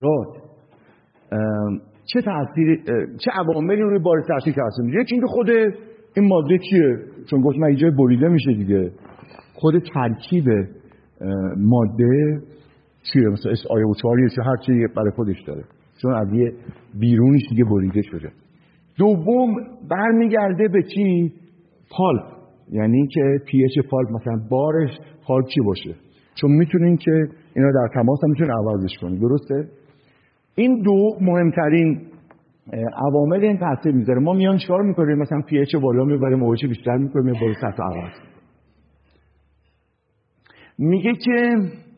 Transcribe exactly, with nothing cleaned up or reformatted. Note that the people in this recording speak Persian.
چه تأثیر چه عواملی روی بار تاثیر تاثیر میذاره؟ یکی اینکه خود این ماده چیه، چون گفتم اینجا بریده میشه دیگه، خود ترکیب ماده چیه، مثلا اس آی او چهار یا هر چیزی برای خودش داره، چون از یه بیرونش دیگه بریده شده. دوم برمیگرده به چی؟ پالپ، یعنی که پی اچ پالپ مثلا بارش پالپ چی باشه، چون میتونین که اینا در تماس هم میتونین عوضش کنید. درسته؟ این دو مهمترین عوامل این تاثیر میذاره. ما میان چیکار میکنیم؟ مثلا پی اچ بالا میبریم، اوچ بیشتر میکنیم، یا بالا سطح عوض. میگه که